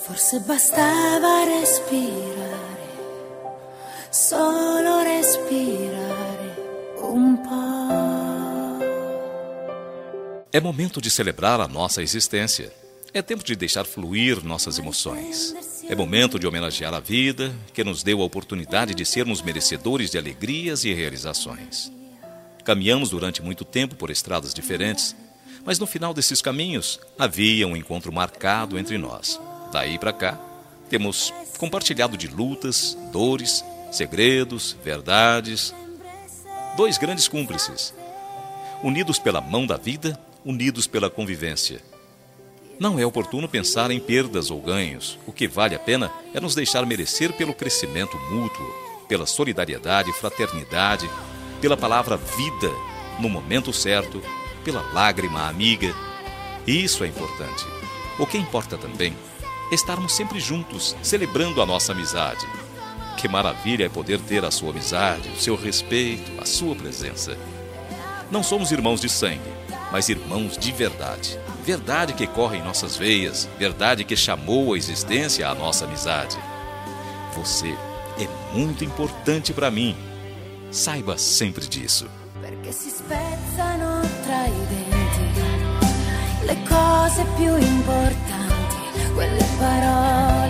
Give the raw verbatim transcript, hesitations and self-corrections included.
Forse bastava respirare, solo respirare um po'. É momento de celebrar a nossa existência. É tempo de deixar fluir nossas emoções. É momento de homenagear a vida, que nos deu a oportunidade de sermos merecedores de alegrias e realizações. Caminhamos durante muito tempo por estradas diferentes, mas no final desses caminhos havia um encontro marcado entre nós. Daí para cá, temos compartilhado de lutas, dores, segredos, verdades. Dois grandes cúmplices, unidos pela mão da vida, unidos pela convivência. Não é oportuno pensar em perdas ou ganhos. O que vale a pena é nos deixar merecer pelo crescimento mútuo, pela solidariedade, fraternidade, pela palavra vida no momento certo, pela lágrima amiga. Isso é importante. O que importa também é estarmos sempre juntos, celebrando a nossa amizade. Que maravilha é poder ter a sua amizade, o seu respeito, a sua presença. Não somos irmãos de sangue, mas irmãos de verdade. Verdade que corre em nossas veias, verdade que chamou a existência a nossa amizade. Você é muito importante para mim. Saiba sempre disso. Perché si spezzano tra i denti le cose più importanti, quelle parole